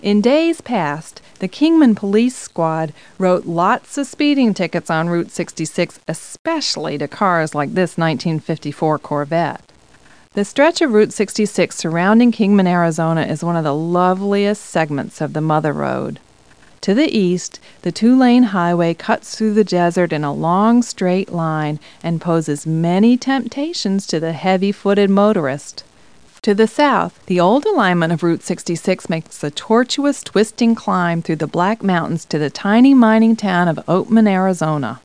In days past, the Kingman Police Squad wrote lots of speeding tickets on Route 66, especially to cars like this 1954 Corvette. The stretch of Route 66 surrounding Kingman, Arizona is one of the loveliest segments of the Mother Road. To the east, the two-lane highway cuts through the desert in a long straight line and poses many temptations to the heavy-footed motorist. To the south, the old alignment of Route 66 makes a tortuous, twisting climb through the Black Mountains to the tiny mining town of Oatman, Arizona.